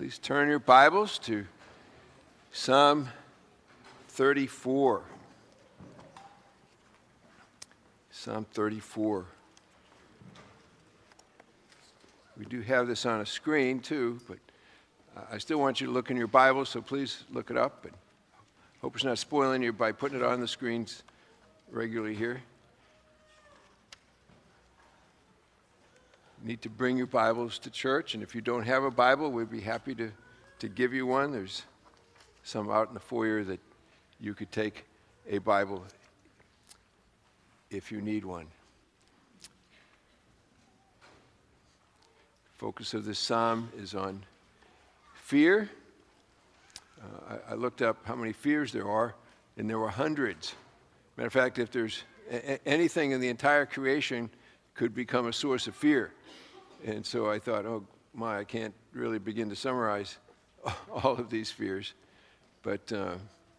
Please turn your Bibles to Psalm 34. Psalm 34. We do have this on a screen too, but I still want you to look in your Bible, so please look it up. And hope it's not spoiling you by putting it on the screens regularly here. You need to bring your Bibles to church, and if you don't have a Bible, we'd be happy to give you one. There's some out in the foyer that you could take a Bible if you need one. Focus of this psalm is on fear. I looked up how many fears there are, and there were hundreds. Matter of fact, if there's anything in the entire creation could become a source of fear. And so I thought, oh my, I can't really begin to summarize all of these fears. But the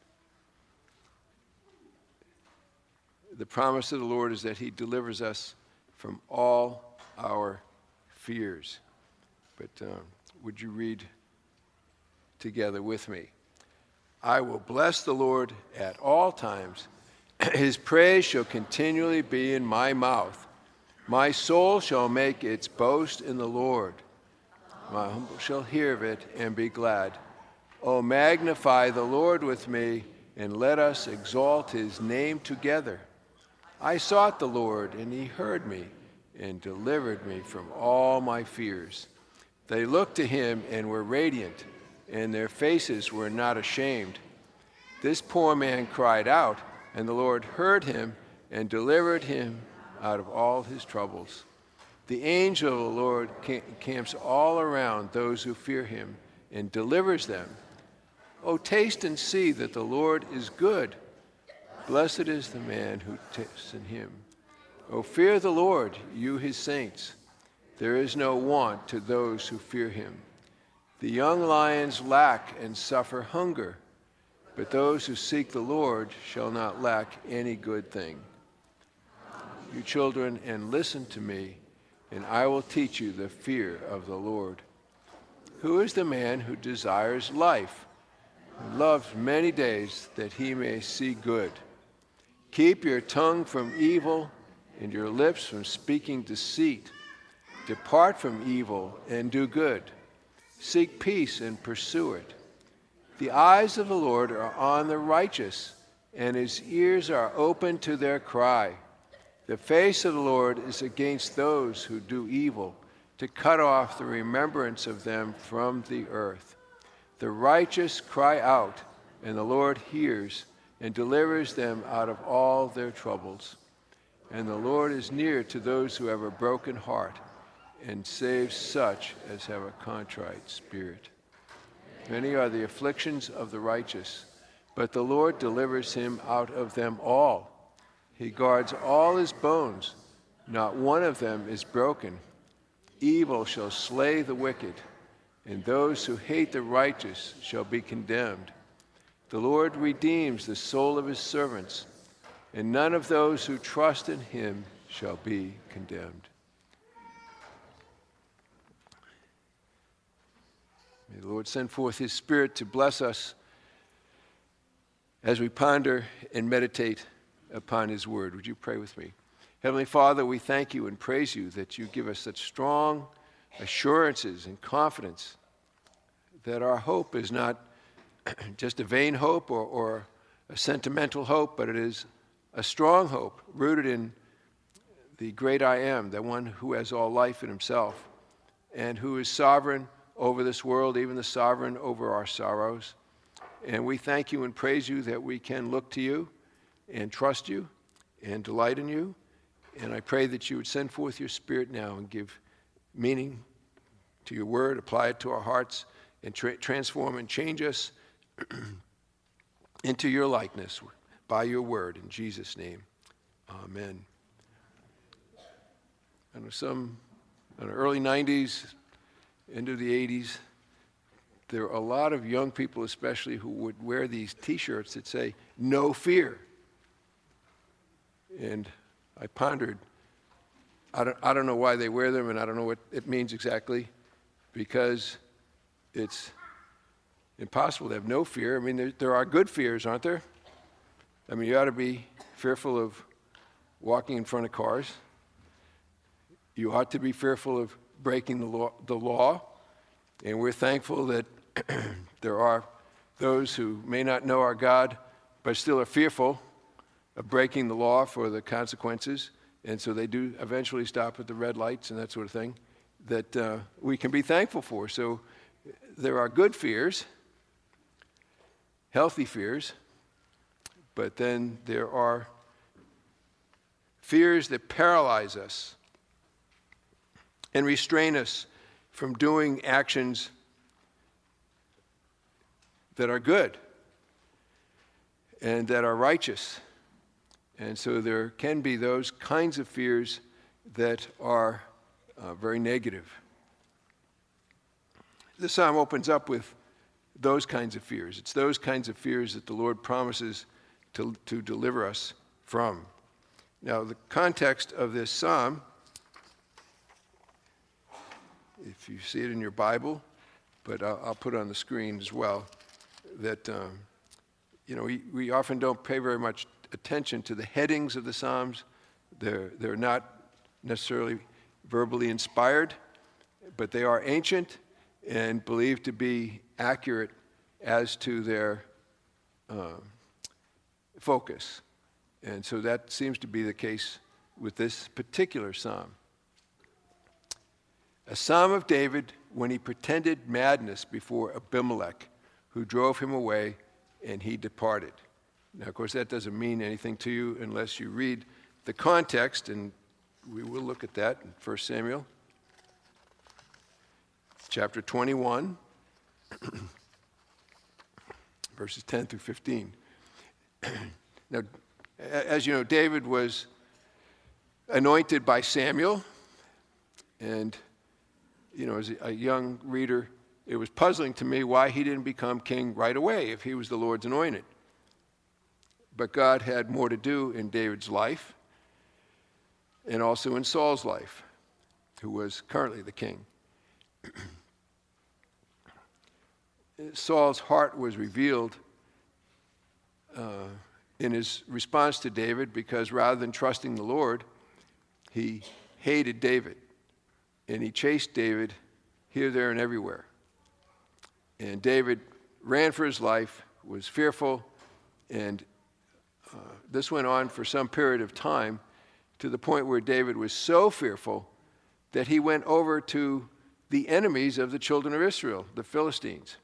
promise of the Lord is that he delivers us from all our fears. But would you read together with me? I will bless the Lord at all times. His praise shall continually be in my mouth. My soul shall make its boast in the Lord. My humble shall hear of it and be glad. O magnify the Lord with me, and let us exalt his name together. I sought the Lord, and he heard me, and delivered me from all my fears. They looked to him and were radiant, and their faces were not ashamed. This poor man cried out, and the Lord heard him and delivered him out of all his troubles. The angel of the Lord camps all around those who fear him and delivers them. Oh, taste and see that the Lord is good. Blessed is the man who trusts in him. Oh, fear the Lord, you his saints. There is no want to those who fear him. The young lions lack and suffer hunger, but those who seek the Lord shall not lack any good thing. You children, and listen to me, and I will teach you the fear of the Lord. Who is the man who desires life, who loves many days that he may see good? Keep your tongue from evil and your lips from speaking deceit. Depart from evil and do good. Seek peace and pursue it. The eyes of the Lord are on the righteous, and his ears are open to their cry. The face of the Lord is against those who do evil, to cut off the remembrance of them from the earth. The righteous cry out, and the Lord hears and delivers them out of all their troubles. And the Lord is near to those who have a broken heart, and saves such as have a contrite spirit. Many are the afflictions of the righteous, but the Lord delivers him out of them all. He guards all his bones, not one of them is broken. Evil shall slay the wicked, and those who hate the righteous shall be condemned. The Lord redeems the soul of his servants, and none of those who trust in him shall be condemned. May the Lord send forth his Spirit to bless us as we ponder and meditate upon his word. Would you pray with me? Heavenly Father, we thank you and praise you that you give us such strong assurances and confidence that our hope is not just a vain hope or a sentimental hope, but it is a strong hope rooted in the great I am, the one who has all life in himself and who is sovereign over this world, even the sovereign over our sorrows. And we thank you and praise you that we can look to you and trust you and delight in you. And I pray that you would send forth your Spirit now and give meaning to your word, apply it to our hearts, and transform and change us into your likeness by your word. In Jesus' name, amen. I know some in the early 90s, into the 80s, there are a lot of young people especially who would wear these T-shirts that say, "No fear." And I pondered, I don't know why they wear them, and I don't know what it means exactly, because it's impossible to have no fear. I mean, there are good fears, aren't there? I mean, you ought to be fearful of walking in front of cars. You ought to be fearful of breaking the law. And we're thankful that there are those who may not know our God, but still are fearful of breaking the law for the consequences. And so they do eventually stop at the red lights and that sort of thing that we can be thankful for. So there are good fears, healthy fears, but then there are fears that paralyze us and restrain us from doing actions that are good and that are righteous. And so there can be those kinds of fears that are very negative. This psalm opens up with those kinds of fears. It's those kinds of fears that the Lord promises to deliver us from. Now, the context of this psalm, if you see it in your Bible, but I'll put it on the screen as well, that, we often don't pay very much attention to the headings of the Psalms. They're not necessarily verbally inspired, but they are ancient and believed to be accurate as to their focus. And so that seems to be the case with this particular psalm. A psalm of David when he pretended madness before Abimelech, who drove him away, and he departed. Now, of course, that doesn't mean anything to you unless you read the context, and we will look at that in 1 Samuel, chapter 21, verses 10 through 15. Now, as you know, David was anointed by Samuel, and, as a young reader, it was puzzling to me why he didn't become king right away if he was the Lord's anointed. But God had more to do in David's life and also in Saul's life, who was currently the king. Saul's heart was revealed in his response to David because rather than trusting the Lord, he hated David. And he chased David here, there, and everywhere. And David ran for his life, was fearful, and this went on for some period of time to the point where David was so fearful that he went over to the enemies of the children of Israel, the Philistines.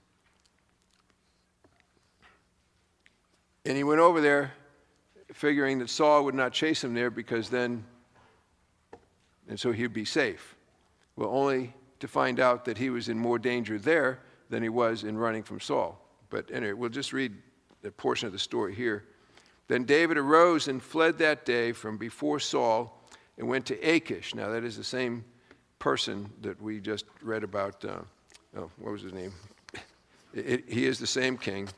And he went over there figuring that Saul would not chase him there and so he'd be safe. Well, only to find out that he was in more danger there than he was in running from Saul. But anyway, we'll just read a portion of the story here. Then David arose and fled that day from before Saul and went to Achish. Now, that is the same person that we just read about. What was his name? He is the same king.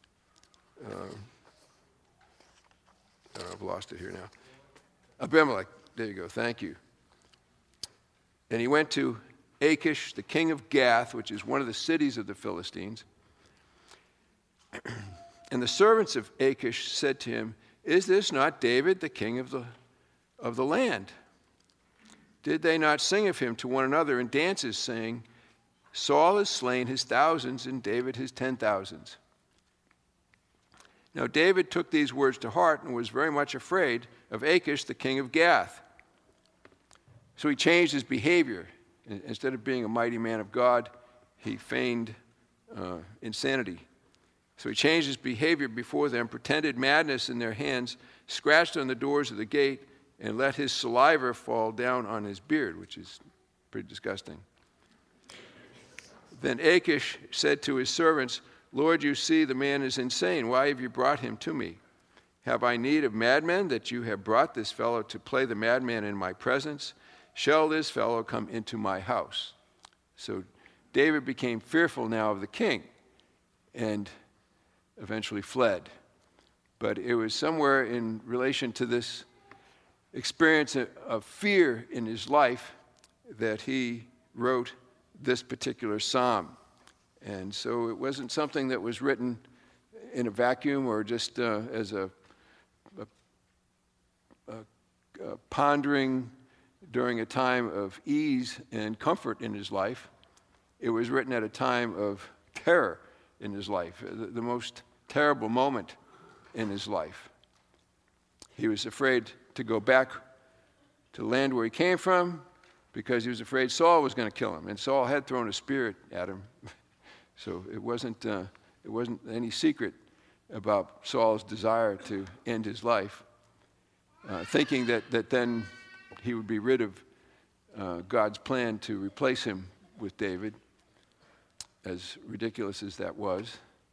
I've lost it here now. Abimelech. There you go. Thank you. And he went to Achish, the king of Gath, which is one of the cities of the Philistines. And the servants of Achish said to him, "Is this not David, the king of the land? Did they not sing of him to one another in dances, saying, 'Saul has slain his thousands and David his 10,000s?'" Now David took these words to heart and was very much afraid of Achish, the king of Gath. So he changed his behavior. Instead of being a mighty man of God, he feigned insanity. So he changed his behavior before them, pretended madness in their hands, scratched on the doors of the gate, and let his saliva fall down on his beard, which is pretty disgusting. Then Achish said to his servants, "Lord, you see the man is insane. Why have you brought him to me? Have I need of madmen that you have brought this fellow to play the madman in my presence? Shall this fellow come into my house?" So David became fearful now of the king and eventually fled. But it was somewhere in relation to this experience of fear in his life that he wrote this particular psalm. And so it wasn't something that was written in a vacuum or just as a pondering during a time of ease and comfort in his life. It was written at a time of terror in his life, the most terrible moment in his life. He was afraid to go back to the land where he came from because he was afraid Saul was going to kill him. And Saul had thrown a spear at him. So it wasn't any secret about Saul's desire to end his life, thinking that then he would be rid of God's plan to replace him with David, as ridiculous as that was.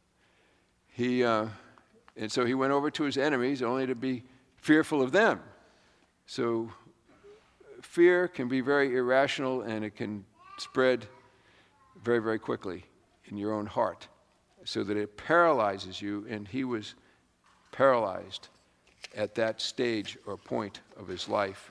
And so he went over to his enemies only to be fearful of them. So fear can be very irrational, and it can spread very, very quickly in your own heart, so that it paralyzes you, and he was paralyzed at that stage or point of his life.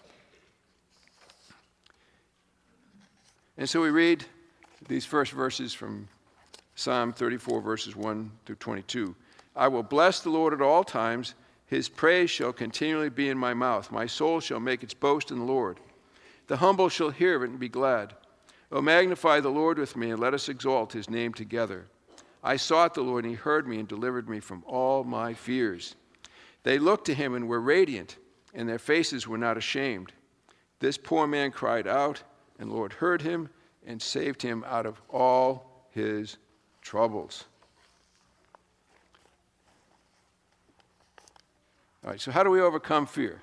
And so we read these first verses from Psalm 34, verses 1 through 22. I will bless the Lord at all times. His praise shall continually be in my mouth. My soul shall make its boast in the Lord. The humble shall hear of it and be glad. O magnify the Lord with me, and let us exalt his name together. I sought the Lord, and he heard me and delivered me from all my fears. They looked to him and were radiant, and their faces were not ashamed. This poor man cried out, and the Lord heard him and saved him out of all his troubles. All right, so how do we overcome fear?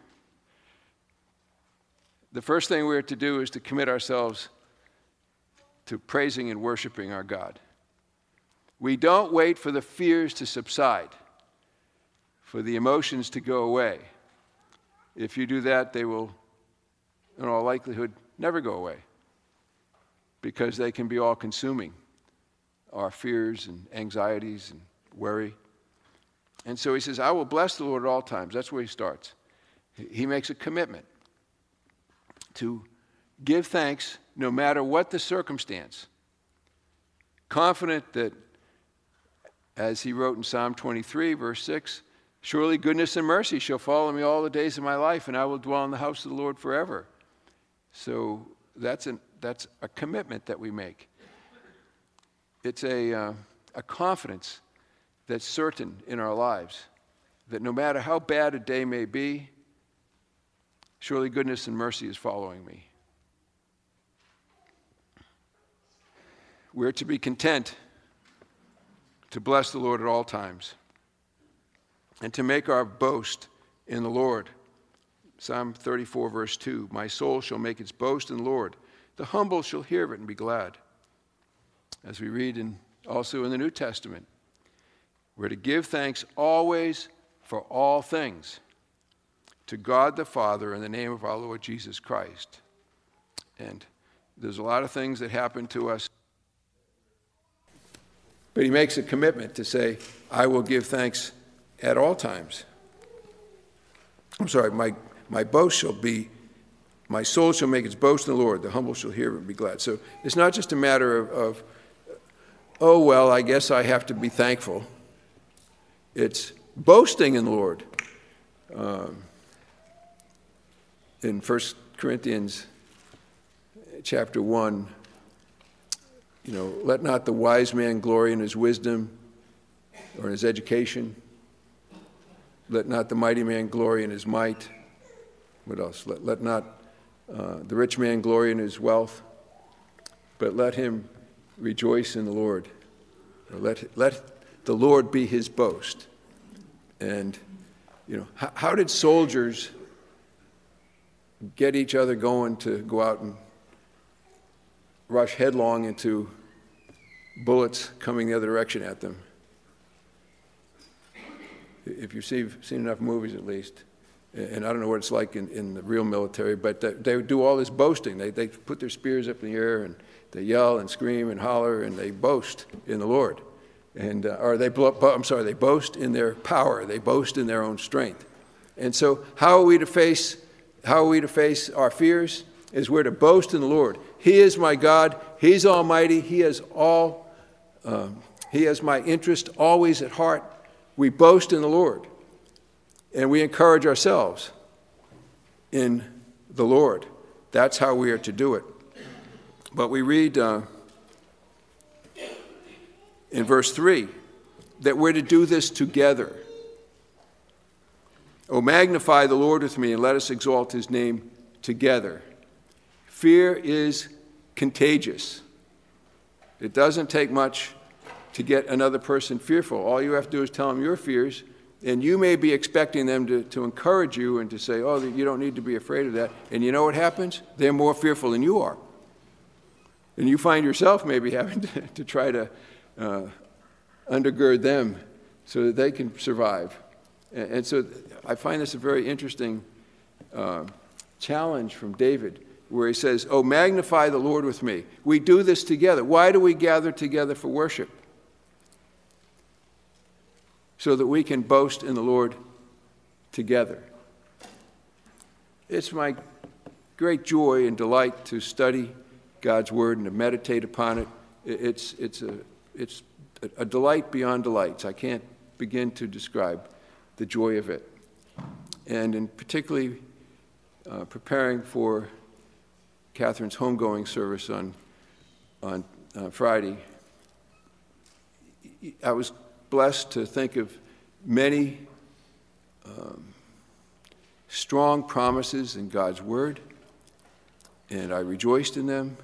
The first thing we're to do is to commit ourselves to praising and worshiping our God. We don't wait for the fears to subside, for the emotions to go away. If you do that, they will, in all likelihood, never go away, because they can be all-consuming, our fears and anxieties and worry. And so he says, I will bless the Lord at all times. That's where he starts. He makes a commitment to give thanks no matter what the circumstance, confident that, as he wrote in Psalm 23, verse 6, surely goodness and mercy shall follow me all the days of my life, and I will dwell in the house of the Lord forever. So that's a commitment that we make. It's a confidence that's certain in our lives, that no matter how bad a day may be, surely goodness and mercy is following me. We're to be content to bless the Lord at all times and to make our boast in the Lord. Psalm 34, verse 2, my soul shall make its boast in the Lord. The humble shall hear of it and be glad. As we read also in the New Testament, we're to give thanks always for all things to God the Father in the name of our Lord Jesus Christ. And there's a lot of things that happen to us, but he makes a commitment to say, I will give thanks at all times. My boast shall be, my soul shall make its boast in the Lord. The humble shall hear and be glad. So it's not just a matter of oh, well, I guess I have to be thankful. It's boasting in the Lord. In 1 Corinthians chapter 1, let not the wise man glory in his wisdom or in his education. Let not the mighty man glory in his might. What else? Let not the rich man glory in his wealth, but let him rejoice in the Lord. Let the Lord be his boast. And, how did soldiers get each other going to go out and rush headlong into bullets coming the other direction at them? If you've seen enough movies, at least, and I don't know what it's like in the real military, but they do all this boasting. They put their spears up in the air, and they yell and scream and holler, and they boast in the Lord. And they boast in their power. They boast in their own strength. And so how are we to face our fears? Is we're to boast in the Lord. He is my God. He's almighty. He has all He has my interest always at heart. We boast in the Lord, and we encourage ourselves in the Lord. That's how we are to do it. But we read in verse 3 that we're to do this together. Oh, magnify the Lord with me, and let us exalt his name together. Fear is contagious. It doesn't take much to get another person fearful. All you have to do is tell them your fears, and you may be expecting them to encourage you and to say, oh, you don't need to be afraid of that. And you know what happens? They're more fearful than you are. And you find yourself maybe having to try to undergird them so that they can survive. And so I find this a very interesting challenge from David, where he says, oh, magnify the Lord with me. We do this together. Why do we gather together for worship? So that we can boast in the Lord together. It's my great joy and delight to study God's word and to meditate upon it. It's a delight beyond delights. I can't begin to describe the joy of it. And in particularly preparing for Catherine's homegoing service on Friday, I was blessed to think of many strong promises in God's word, and I rejoiced in them.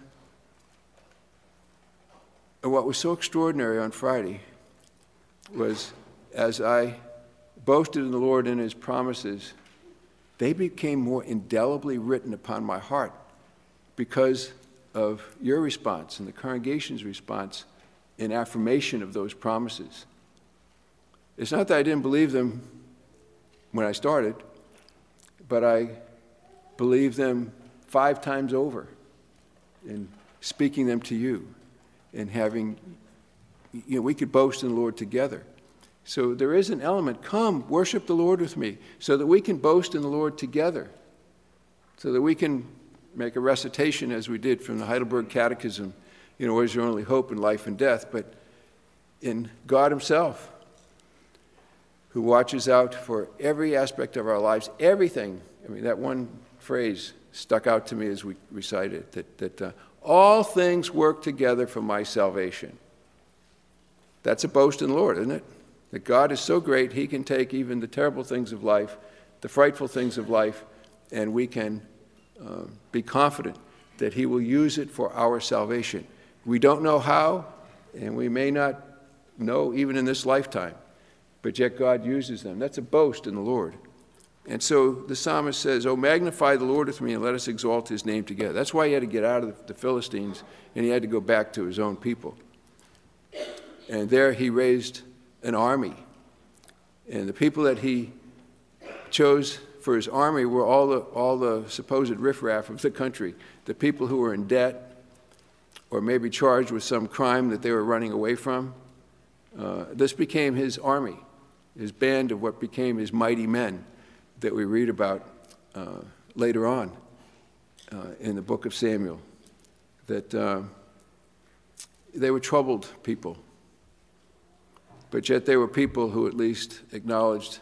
And what was so extraordinary on Friday was, as I boasted in the Lord and his promises, they became more indelibly written upon my heart because of your response and the congregation's response in affirmation of those promises. It's not that I didn't believe them when I started, but I believed them 5 times over in speaking them to you and having, we could boast in the Lord together. So there is an element, come, worship the Lord with me, so that we can boast in the Lord together, so that we can make a recitation, as we did from the Heidelberg Catechism, what is your only hope in life and death, but in God himself, who watches out for every aspect of our lives, everything. That one phrase stuck out to me as we recited it, that all things work together for my salvation. That's a boast in the Lord, isn't it? That God is so great, he can take even the terrible things of life, the frightful things of life, and we can be confident that he will use it for our salvation. We don't know how, and we may not know even in this lifetime, but yet God uses them. That's a boast in the Lord. And so the psalmist says, oh, magnify the Lord with me and let us exalt his name together. That's why he had to get out of the Philistines and he had to go back to his own people. And there he raised an army. And the people that he chose for his army were all the supposed riffraff of the country, the people who were in debt or maybe charged with some crime that they were running away from. This became his army, his band of what became his mighty men that we read about later on in the book of Samuel, that they were troubled people, but yet they were people who at least acknowledged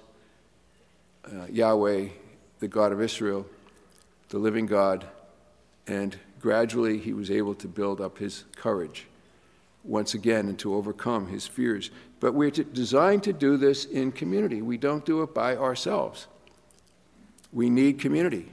Yahweh, the God of Israel, the living God, and gradually he was able to build up his courage once again and to overcome his fears. But we're designed to do this in community. We don't do it by ourselves. We need community.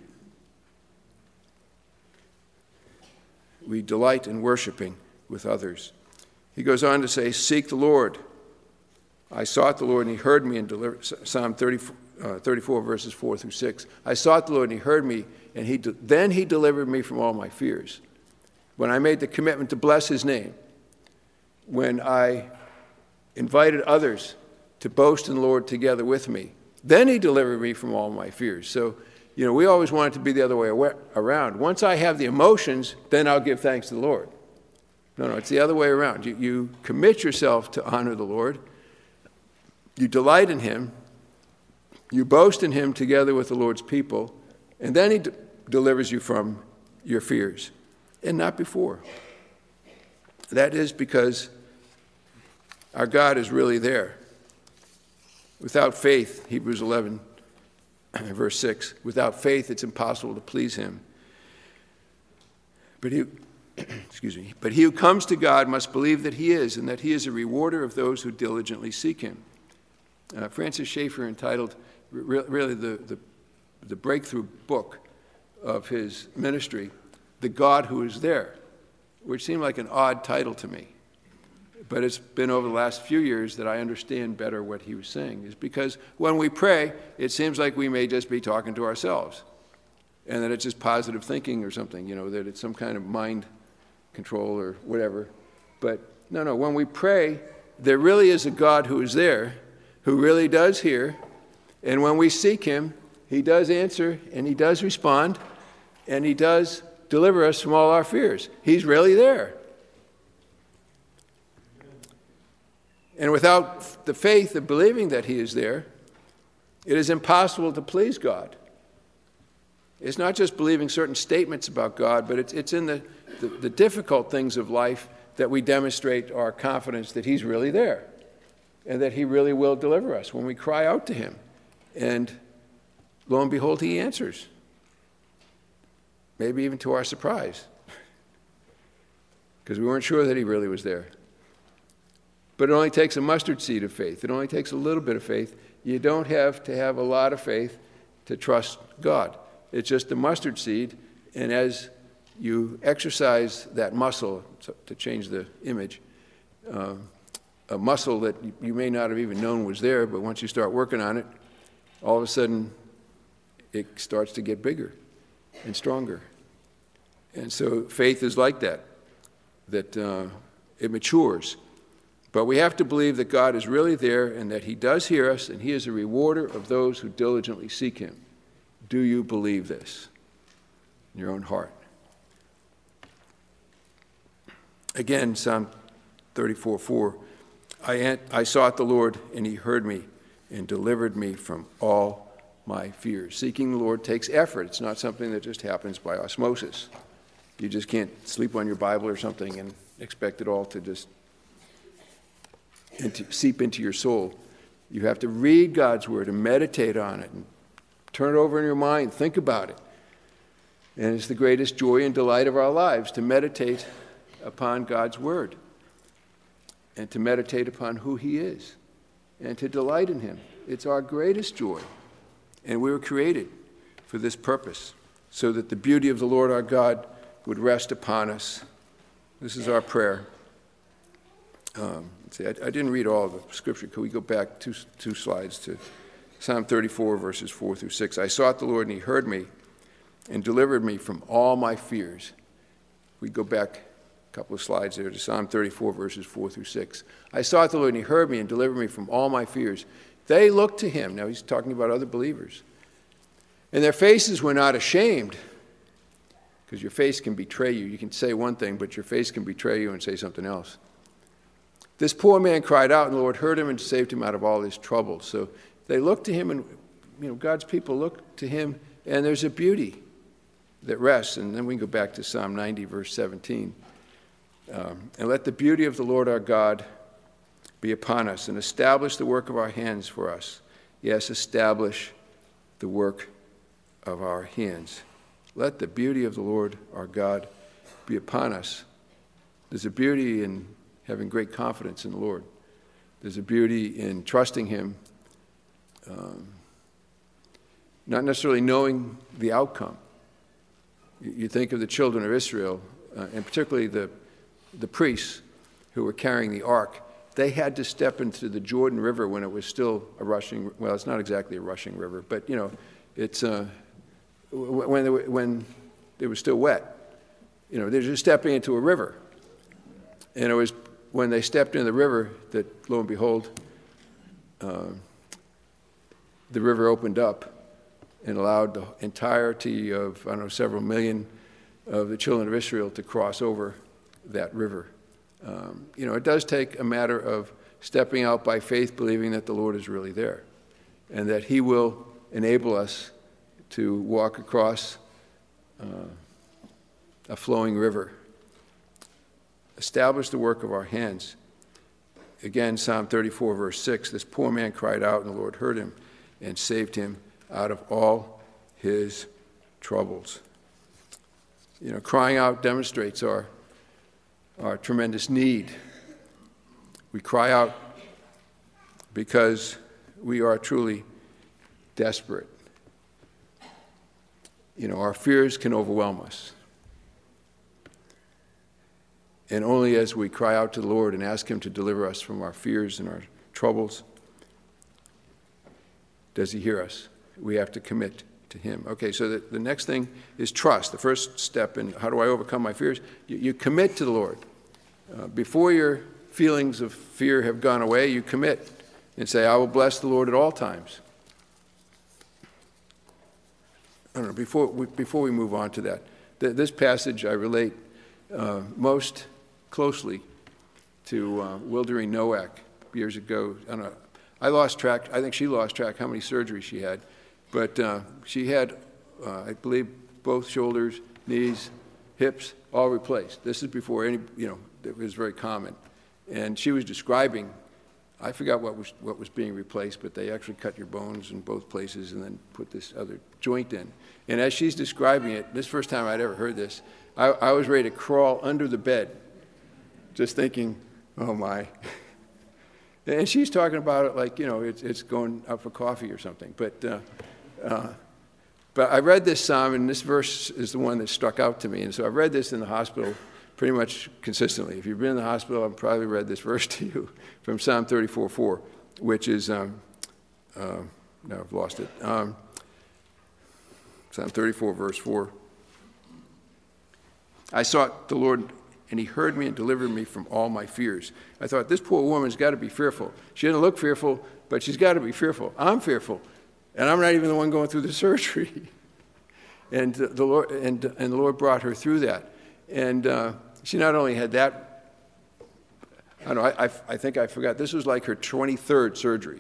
We delight in worshiping with others. He goes on to say, seek the Lord. I sought the Lord and he heard me and delivered. Psalm 34 verses 4 through 6. I sought the Lord and he heard me and then he delivered me from all my fears. When I made the commitment to bless his name, when I invited others to boast in the Lord together with me, then he delivered me from all my fears. So, we always want it to be the other way around. Once I have the emotions, then I'll give thanks to the Lord. No, it's the other way around. You commit yourself to honor the Lord. You delight in him. You boast in him together with the Lord's people. And then he delivers you from your fears, and not before. That is because Our God is really there. Without faith, Hebrews 11, verse 6, without faith it's impossible to please him. But he who comes to God must believe that he is, and that he is a rewarder of those who diligently seek him. Francis Schaeffer entitled really the breakthrough book of his ministry, The God Who Is There, which seemed like an odd title to me. But it's been over the last few years that I understand better what he was saying, is because when we pray, it seems like we may just be talking to ourselves, and that it's just positive thinking or something, that it's some kind of mind control or whatever. But no, when we pray, there really is a God who is there, who really does hear, and when we seek him, he does answer, and he does respond, and he does deliver us from all our fears. He's really there. And without the faith of believing that he is there, it is impossible to please God. It's not just believing certain statements about God, but it's in the difficult things of life that we demonstrate our confidence that he's really there and that he really will deliver us when we cry out to him. And lo and behold, he answers, maybe even to our surprise, because we weren't sure that he really was there. But it only takes a mustard seed of faith. It only takes a little bit of faith. You don't have to have a lot of faith to trust God. It's just a mustard seed, and as you exercise that muscle, to change the image, a muscle that you may not have even known was there, but once you start working on it, all of a sudden it starts to get bigger and stronger. And so faith is like that it matures. But we have to believe that God is really there and that he does hear us, and he is a rewarder of those who diligently seek him. Do you believe this in your own heart? Again, Psalm 34:4, I sought the Lord, and he heard me and delivered me from all my fears. Seeking the Lord takes effort. It's not something that just happens by osmosis. You just can't sleep on your Bible or something and expect it all to just seep into your soul. You have to read God's word and meditate on it and turn it over in your mind, think about it. And it's the greatest joy and delight of our lives to meditate upon God's word and to meditate upon who he is and to delight in him. It's our greatest joy. And we were created for this purpose, so that the beauty of the Lord our God would rest upon us. This is our prayer. I didn't read all of the scripture. Could we go back two slides to Psalm 34, verses 4 through 6? I sought the Lord, and he heard me and delivered me from all my fears. We go back a couple of slides there to Psalm 34, verses 4 through 6. I sought the Lord, and he heard me and delivered me from all my fears. They looked to him. Now he's talking about other believers. And their faces were not ashamed, because your face can betray you. You can say one thing, but your face can betray you and say something else. This poor man cried out, and the Lord heard him and saved him out of all his trouble. So they look to him, and God's people look to him, and there's a beauty that rests. And then we can go back to Psalm 90, verse 17. And let the beauty of the Lord our God be upon us, and establish the work of our hands for us. Yes, establish the work of our hands. Let the beauty of the Lord our God be upon us. There's a beauty in having great confidence in the Lord. There's a beauty in trusting him, not necessarily knowing the outcome. You think of the children of Israel, and particularly the priests who were carrying the ark. They had to step into the Jordan River when it was still a rushing, well, it's not exactly a rushing river, but, it's when it was still wet. They're just stepping into a river. And it was when they stepped into the river that, lo and behold, the river opened up and allowed the entirety of, several million of the children of Israel to cross over that river. It does take a matter of stepping out by faith, believing that the Lord is really there and that he will enable us to walk across a flowing river. Establish the work of our hands. Again, Psalm 34, verse 6, this poor man cried out, and the Lord heard him and saved him out of all his troubles. Crying out demonstrates our tremendous need. We cry out because we are truly desperate. Our fears can overwhelm us. And only as we cry out to the Lord and ask him to deliver us from our fears and our troubles does he hear us. We have to commit to him. Okay, so the next thing is trust. The first step in how do I overcome my fears? You commit to the Lord. Before your feelings of fear have gone away, you commit and say, I will bless the Lord at all times. I don't know, before we move on to that, this passage I relate most closely to Wildering Nowak years ago. I lost track, I think she lost track how many surgeries she had, but she had, I believe, both shoulders, knees, hips, all replaced. This is before it was very common. And she was describing, I forgot what was being replaced, but they actually cut your bones in both places and then put this other joint in. And as she's describing it, this first time I'd ever heard this, I was ready to crawl under the bed, just thinking, oh my. And she's talking about it like, it's going out for coffee or something. But I read this psalm, and this verse is the one that struck out to me. And so I read this in the hospital pretty much consistently. If you've been in the hospital, I've probably read this verse to you from Psalm 34:4, which is, now I've lost it. Psalm 34, verse 4. I sought the Lord, and he heard me and delivered me from all my fears. I thought, this poor woman's got to be fearful. She doesn't look fearful, but she's got to be fearful. I'm fearful, and I'm not even the one going through the surgery. And the Lord brought her through that. And she not only had that, I think I forgot, this was like her 23rd surgery.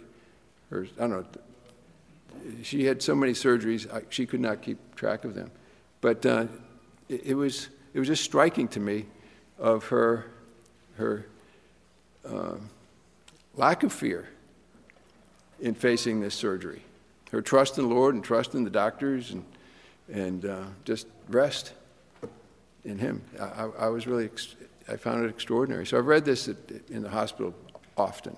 She had so many surgeries, she could not keep track of them. But it was just striking to me of her lack of fear in facing this surgery. Her trust in the Lord and trust in the doctors and just rest in him. I found it extraordinary. So I've read this in the hospital often,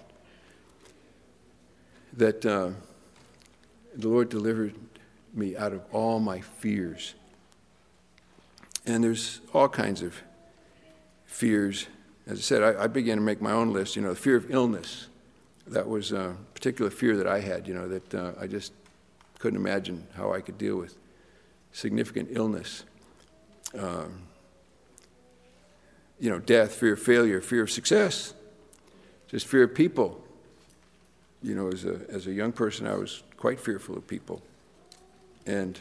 that the Lord delivered me out of all my fears. And there's all kinds of fears. As I said, I began to make my own list. The fear of illness. That was a particular fear that I had, that I just couldn't imagine how I could deal with significant illness. Death, fear of failure, fear of success, just fear of people. As a young person, I was quite fearful of people. And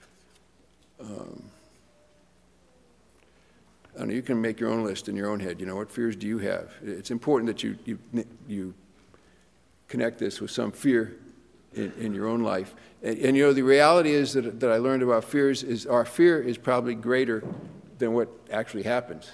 you can make your own list in your own head. What fears do you have? It's important that you connect this with some fear in your own life. And the reality is that I learned about fears is our fear is probably greater than what actually happens.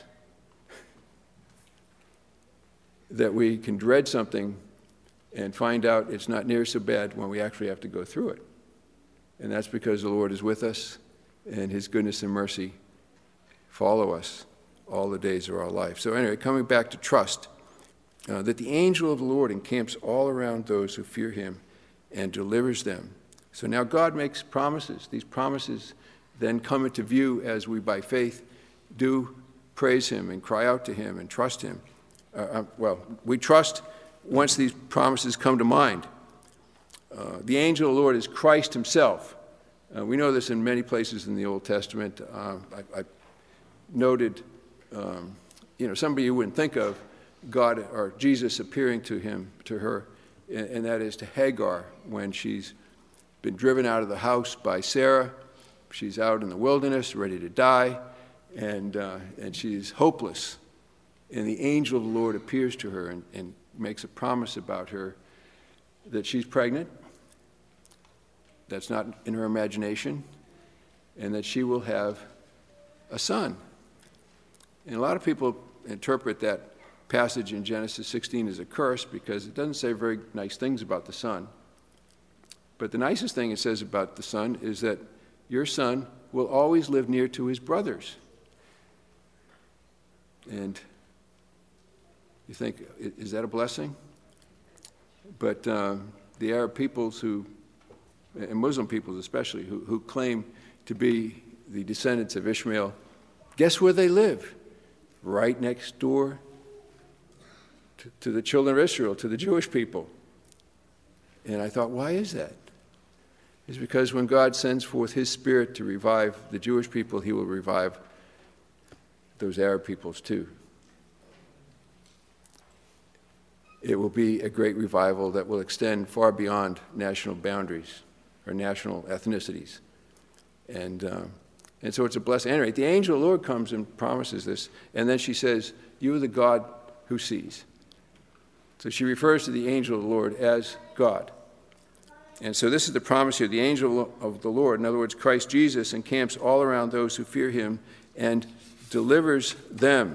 That we can dread something and find out it's not near so bad when we actually have to go through it. And that's because the Lord is with us and his goodness and mercy follow us all the days of our life. So anyway, coming back to trust, that the angel of the Lord encamps all around those who fear him and delivers them. So now God makes promises. These promises then come into view as we, by faith, do praise him and cry out to him and trust him. We trust once these promises come to mind. The angel of the Lord is Christ himself. We know this in many places in the Old Testament. I noted, somebody you wouldn't think of, God or Jesus appearing to her, and that is to Hagar when she's been driven out of the house by Sarah. She's out in the wilderness, ready to die, and she's hopeless. And the angel of the Lord appears to her and makes a promise about her that she's pregnant. That's not in her imagination, and that she will have a son. And a lot of people interpret that passage in Genesis 16 is a curse because it doesn't say very nice things about the son. But the nicest thing it says about the son is that your son will always live near to his brothers. And you think, is that a blessing? But the Arab peoples and Muslim peoples especially, who claim to be the descendants of Ishmael, guess where they live? Right next door to the children of Israel, to the Jewish people. And I thought, why is that? It's because when God sends forth his Spirit to revive the Jewish people, he will revive those Arab peoples too. It will be a great revival that will extend far beyond national boundaries or national ethnicities. And so it's a blessing. Anyway, the angel of the Lord comes and promises this, and then she says, you are the God who sees. So she refers to the angel of the Lord as God. And so this is the promise here. The angel of the Lord, in other words, Christ Jesus, encamps all around those who fear him and delivers them.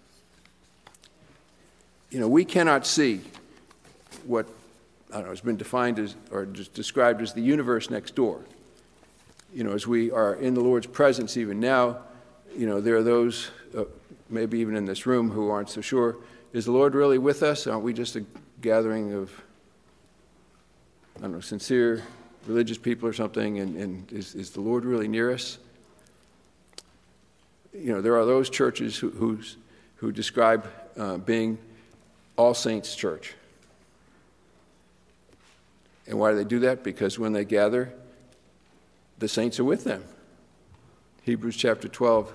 You know, we cannot see what, I don't know, has been defined as, or just described as the universe next door. You know, as we are in the Lord's presence even now, you know, there are those, maybe even in this room, who aren't so sure. Is the Lord really with us? Aren't we just a gathering of, I don't know, sincere religious people or something? And is the Lord really near us? You know, there are those churches who describe being All Saints Church. And why do they do that? Because when they gather, the saints are with them. Hebrews chapter 12,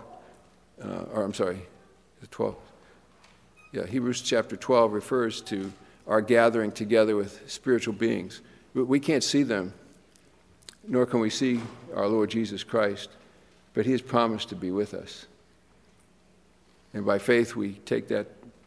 Hebrews chapter 12 refers to our gathering together with spiritual beings. We can't see them, nor can we see our Lord Jesus Christ, but he has promised to be with us. And by faith, we take that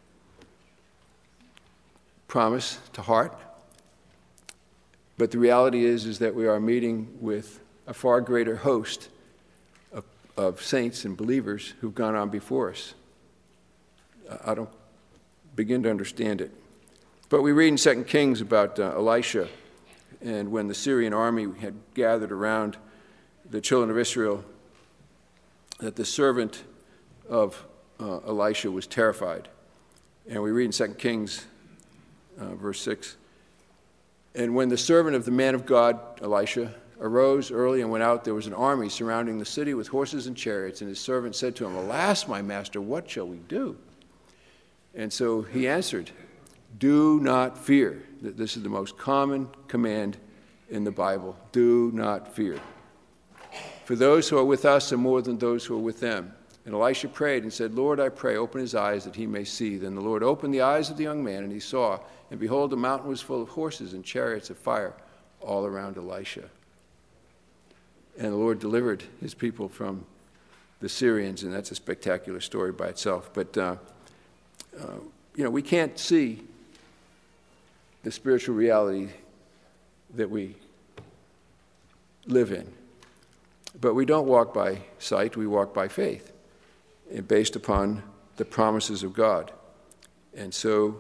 promise to heart. But the reality is that we are meeting with a far greater host of saints and believers who've gone on before us. I don't begin to understand it. But we read in 2 Kings about Elisha, and when the Syrian army had gathered around the children of Israel, that the servant of Elisha was terrified. And we read in 2 Kings verse 6, and when the servant of the man of God, Elisha, arose early and went out, there was an army surrounding the city with horses and chariots. And his servant said to him, alas, my master, what shall we do? And so he answered, do not fear. This is the most common command in the Bible. Do not fear. For those who are with us are more than those who are with them. And Elisha prayed and said, Lord, I pray, open his eyes that he may see. Then the Lord opened the eyes of the young man, and he saw. And behold, the mountain was full of horses and chariots of fire all around Elisha. And the Lord delivered his people from the Syrians, and that's a spectacular story by itself. But, we can't see the spiritual reality that we live in. But we don't walk by sight, we walk by faith, and based upon the promises of God. And so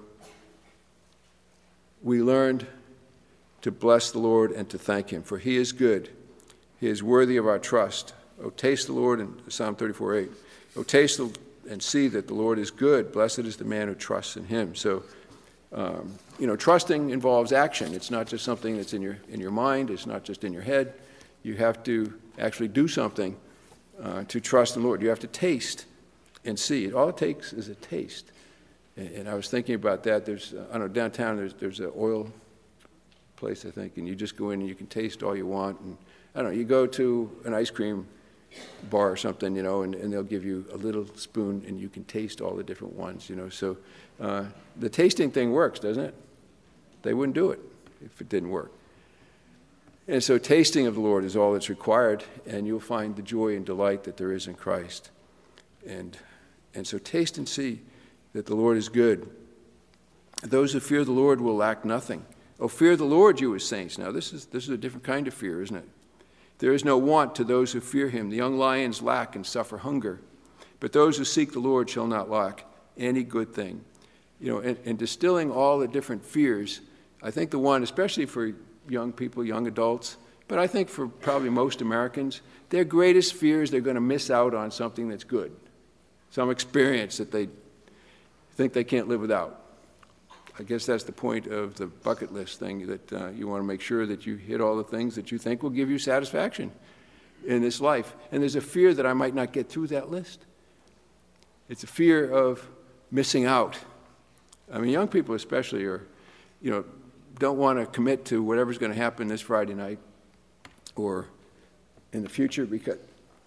we learned to bless the Lord and to thank him, for he is good. He is worthy of our trust. Oh, taste the Lord, in Psalm 34:8. Oh, taste and see that the Lord is good. Blessed is the man who trusts in him. So, trusting involves action. It's not just something that's in your mind. It's not just in your head. You have to actually do something to trust in the Lord. You have to taste and see. All it takes is a taste. And I was thinking about that. There's, downtown there's an oil place, I think, and you just go in and you can taste all you want. And you go to an ice cream bar or something, and they'll give you a little spoon and you can taste all the different ones, So the tasting thing works, doesn't it? They wouldn't do it if it didn't work. And so tasting of the Lord is all that's required, and you'll find the joy and delight that there is in Christ. And so taste and see that the Lord is good. Those who fear the Lord will lack nothing. Oh, fear the Lord, you as saints. Now, this is a different kind of fear, isn't it? There is no want to those who fear him. The young lions lack and suffer hunger, but those who seek the Lord shall not lack any good thing. and distilling all the different fears, I think the one, especially for young people, young adults, but I think for probably most Americans, their greatest fear is they're going to miss out on something that's good, some experience that they think they can't live without. I guess that's the point of the bucket list thing, that you want to make sure that you hit all the things that you think will give you satisfaction in this life. And there's a fear that I might not get through that list. It's a fear of missing out. I mean, young people especially don't want to commit to whatever's going to happen this Friday night or in the future because,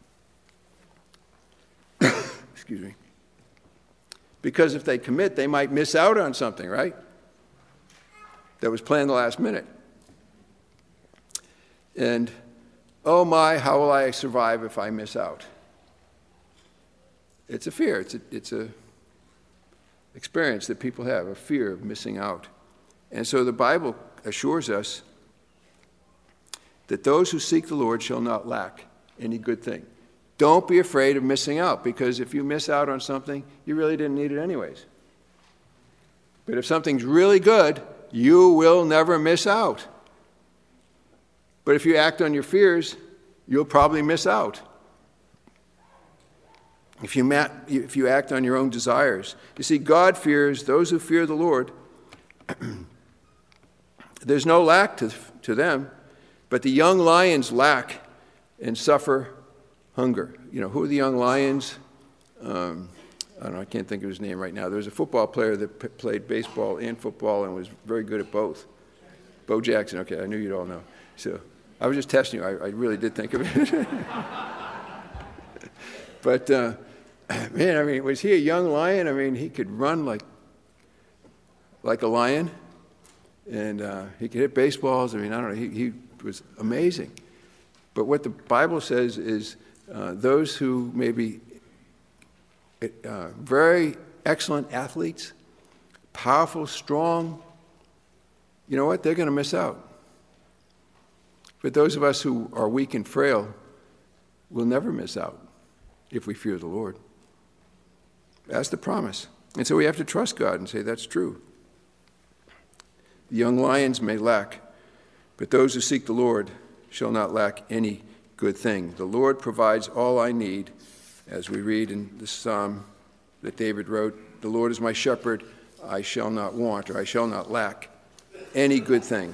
excuse me, because if they commit, they might miss out on something, right? That was planned the last minute. And, oh my, how will I survive if I miss out? It's a fear. It's a experience that people have, a fear of missing out. And so the Bible assures us that those who seek the Lord shall not lack any good thing. Don't be afraid of missing out, because if you miss out on something, you really didn't need it anyways. But if something's really good, you will never miss out. But if you act on your fears, you'll probably miss out. If you act on your own desires. You see, God fears those who fear the Lord. There's no lack to them, but the young lions lack and suffer hunger. Who are the young lions? I don't know, I can't think of his name right now. There was a football player that played baseball and football and was very good at both. Bo Jackson, okay, I knew you'd all know. So I was just testing you. I really did think of it. But, man, was he a young lion? He could run like a lion, and he could hit baseballs. I don't know, he was amazing. But what the Bible says is those who may be very excellent athletes, powerful, strong, you know what? They're going to miss out. But those of us who are weak and frail will never miss out if we fear the Lord. That's the promise. And so we have to trust God and say, that's true. The young lions may lack, but those who seek the Lord shall not lack any good thing. The Lord provides all I need, as we read in the psalm that David wrote, the Lord is my shepherd, I shall not want, or I shall not lack any good thing.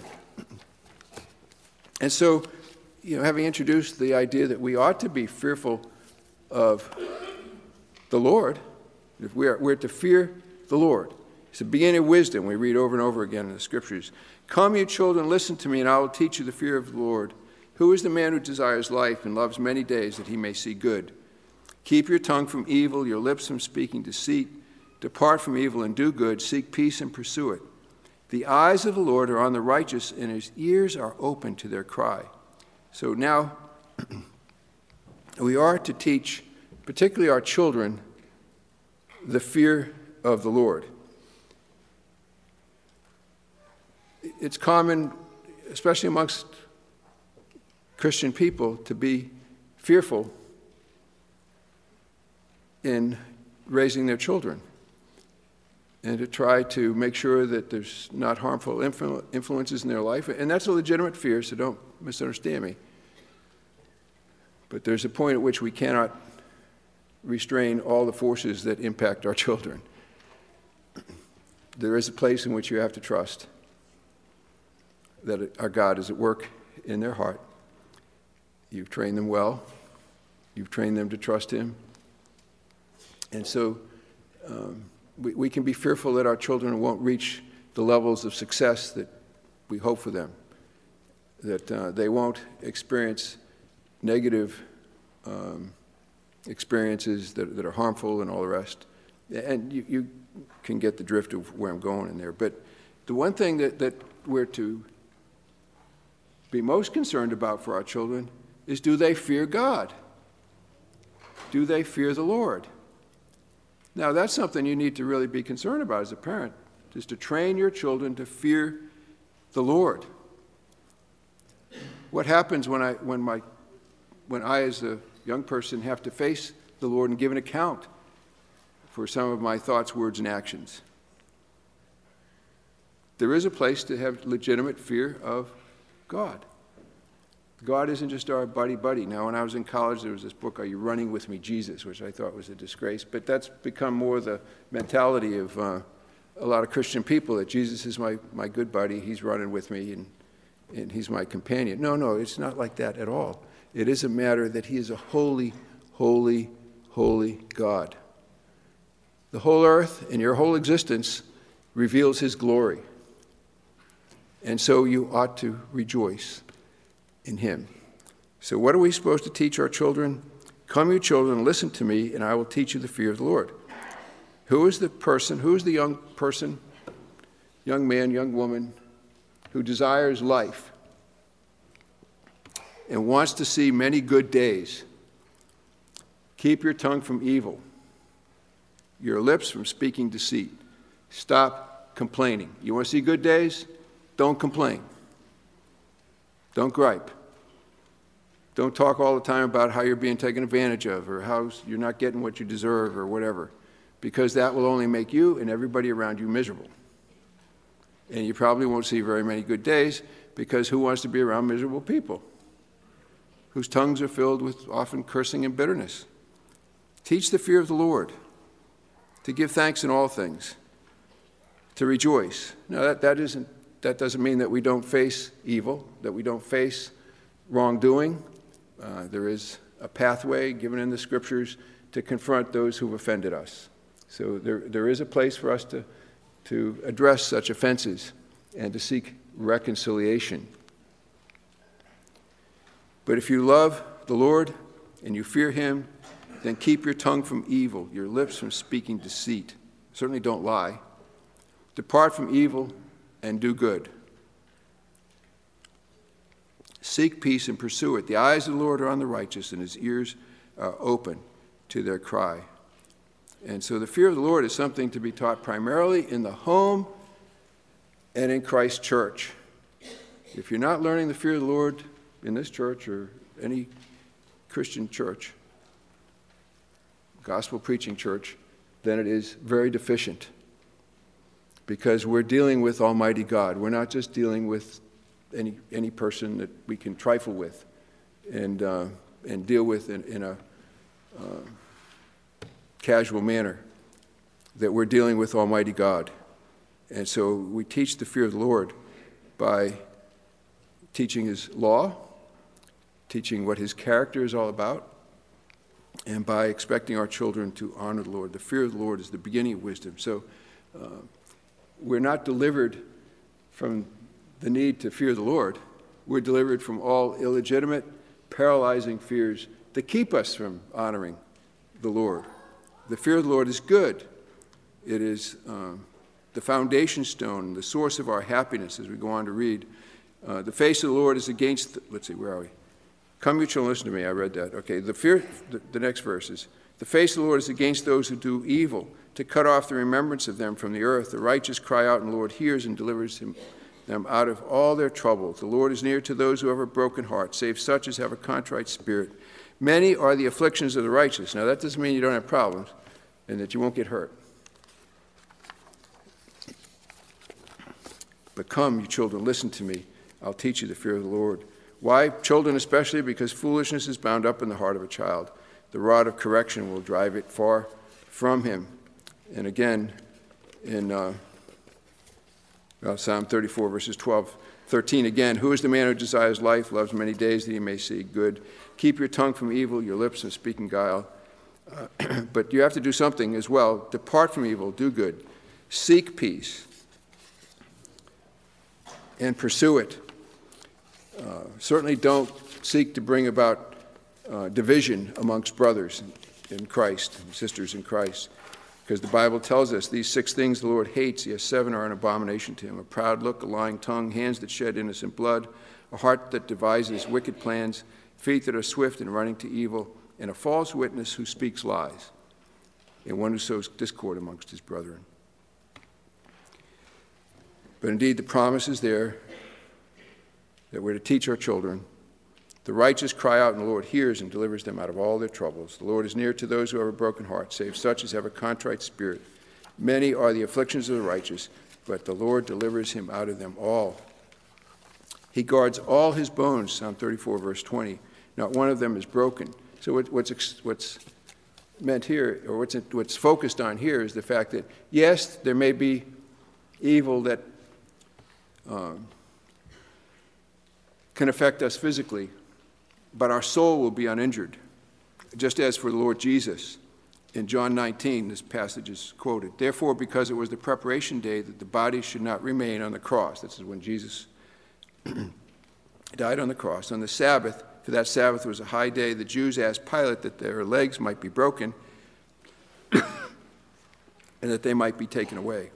And so, having introduced the idea that we ought to be fearful of the Lord, if we're to fear the Lord. It's the beginning of wisdom. We read over and over again in the Scriptures. Come, you children, listen to me, and I will teach you the fear of the Lord. Who is the man who desires life and loves many days that he may see good? Keep your tongue from evil, your lips from speaking deceit. Depart from evil and do good. Seek peace and pursue it. The eyes of the Lord are on the righteous, and his ears are open to their cry. So now we are to teach, particularly our children, the fear of the Lord. It's common, especially amongst Christian people, to be fearful in raising their children and to try to make sure that there's not harmful influences in their life. And that's a legitimate fear, so don't misunderstand me. But there's a point at which we cannot restrain all the forces that impact our children. There is a place in which you have to trust that our God is at work in their heart. You've trained them well. You've trained them to trust him. And so we can be fearful that our children won't reach the levels of success that we hope for them, that they won't experience negative experiences that are harmful and all the rest. And you can get the drift of where I'm going in there. But the one thing that we're to be most concerned about for our children is, do they fear God? Do they fear the Lord? Now, that's something you need to really be concerned about as a parent, is to train your children to fear the Lord. What happens when I as a young person have to face the Lord and give an account for some of my thoughts, words, and actions? there is a place to have legitimate fear of God. God isn't just our buddy. Now, when I was in college, there was this book, Are You Running With Me, Jesus, which I thought was a disgrace. But that's become more the mentality of a lot of Christian people, that Jesus is my good buddy. He's running with me, and he's my companion. No, it's not like that at all. It is a matter that he is a holy, holy, holy God. The whole earth and your whole existence reveals his glory. And so you ought to rejoice in him. So what are we supposed to teach our children? Come, you children, listen to me, and I will teach you the fear of the Lord. Who is the young person, young man, young woman, who desires life and wants to see many good days? Keep your tongue from evil, your lips from speaking deceit. Stop complaining. You want to see good days? Don't complain. Don't gripe. Don't talk all the time about how you're being taken advantage of or how you're not getting what you deserve or whatever, because that will only make you and everybody around you miserable. And you probably won't see very many good days, because who wants to be around miserable people whose tongues are filled with often cursing and bitterness? Teach the fear of the Lord, to give thanks in all things, to rejoice. Now, that doesn't mean that we don't face evil, that we don't face wrongdoing. There is a pathway given in the Scriptures to confront those who've offended us. So there is a place for us to address such offenses and to seek reconciliation. But if you love the Lord and you fear him, then keep your tongue from evil, your lips from speaking deceit. Certainly don't lie. Depart from evil and do good. Seek peace and pursue it. The eyes of the Lord are on the righteous, and his ears are open to their cry. And so the fear of the Lord is something to be taught primarily in the home and in Christ's church. If you're not learning the fear of the Lord in this church or any Christian church, gospel preaching church, then it is very deficient, because we're dealing with Almighty God. We're not just dealing with any person that we can trifle with and deal with in a casual manner, that we're dealing with Almighty God. And so we teach the fear of the Lord by teaching his law, teaching what his character is all about, and by expecting our children to honor the Lord. The fear of the Lord is the beginning of wisdom. So we're not delivered from the need to fear the Lord. We're delivered from all illegitimate, paralyzing fears that keep us from honoring the Lord. The fear of the Lord is good. It is the foundation stone, the source of our happiness, as we go on to read. The face of the Lord is against, where are we? Come, you children, listen to me. I read that. Okay, the next verse is, the face of the Lord is against those who do evil, to cut off the remembrance of them from the earth. The righteous cry out, and the Lord hears and delivers them out of all their troubles. The Lord is near to those who have a broken heart, save such as have a contrite spirit. Many are the afflictions of the righteous. Now, that doesn't mean you don't have problems and that you won't get hurt. But come, you children, listen to me. I'll teach you the fear of the Lord. Why? Children especially, because foolishness is bound up in the heart of a child. The rod of correction will drive it far from him. And again, in Psalm 34, verses 12, 13, again, who is the man who desires life, loves many days that he may see good? Keep your tongue from evil, your lips from speaking guile. But you have to do something as well. Depart from evil, do good. Seek peace and pursue it. Certainly don't seek to bring about division amongst brothers in Christ, and sisters in Christ, because the Bible tells us these 6 things the Lord hates, yes, 7 are an abomination to him: a proud look, a lying tongue, hands that shed innocent blood, a heart that devises wicked plans, feet that are swift in running to evil, and a false witness who speaks lies, and one who sows discord amongst his brethren. But indeed, the promise is there that we're to teach our children. The righteous cry out, and the Lord hears and delivers them out of all their troubles. The Lord is near to those who have a broken heart, save such as have a contrite spirit. Many are the afflictions of the righteous, but the Lord delivers him out of them all. He guards all his bones, Psalm 34, verse 20. Not one of them is broken. So what's meant here, or what's focused on here, is the fact that, yes, there may be evil that can affect us physically, but our soul will be uninjured. Just as for the Lord Jesus, in John 19, this passage is quoted. Therefore, because it was the preparation day that the body should not remain on the cross, this is when Jesus died on the cross, on the Sabbath, for that Sabbath was a high day, the Jews asked Pilate that their legs might be broken and that they might be taken away.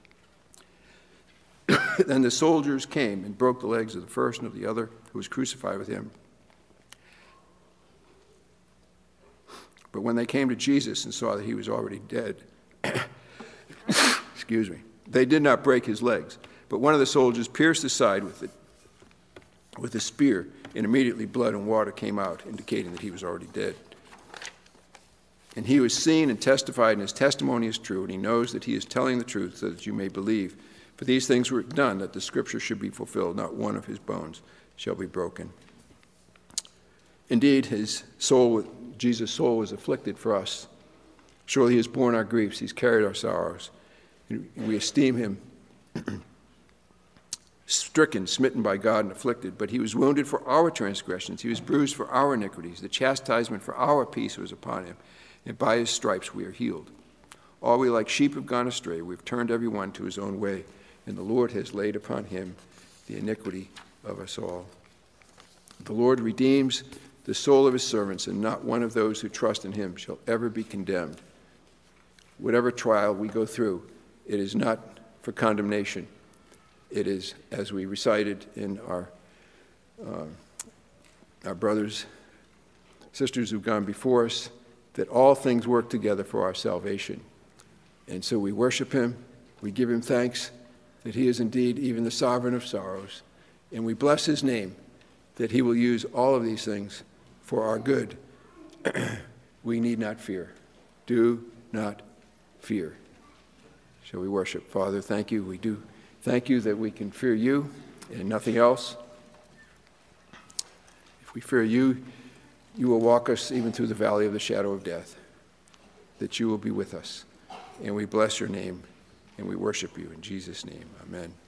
Then the soldiers came and broke the legs of the first and of the other who was crucified with him. But when they came to Jesus and saw that he was already dead, excuse me, they did not break his legs. But one of the soldiers pierced his side with a spear, and immediately blood and water came out, indicating that he was already dead. And he was seen and testified, and his testimony is true, and he knows that he is telling the truth so that you may believe. For these things were done, that the scripture should be fulfilled. Not one of his bones shall be broken. Indeed, Jesus' soul was afflicted for us. Surely he has borne our griefs, he's carried our sorrows. We esteem him stricken, smitten by God, and afflicted. But he was wounded for our transgressions. He was bruised for our iniquities. The chastisement for our peace was upon him, and by his stripes we are healed. All we like sheep have gone astray. We've turned every one to his own way, and the Lord has laid upon him the iniquity of us all. The Lord redeems the soul of his servants, and not one of those who trust in him shall ever be condemned. Whatever trial we go through, it is not for condemnation. It is, as we recited in our brothers, sisters who've gone before us, that all things work together for our salvation. And so we worship him, we give him thanks that he is indeed even the sovereign of sorrows, and we bless his name that he will use all of these things for our good. We need not fear. Do not fear. Shall we worship? Father, thank you. We do thank you that we can fear you and nothing else. If we fear you, you will walk us even through the valley of the shadow of death, that you will be with us. And we bless your name and we worship you in Jesus' name. Amen.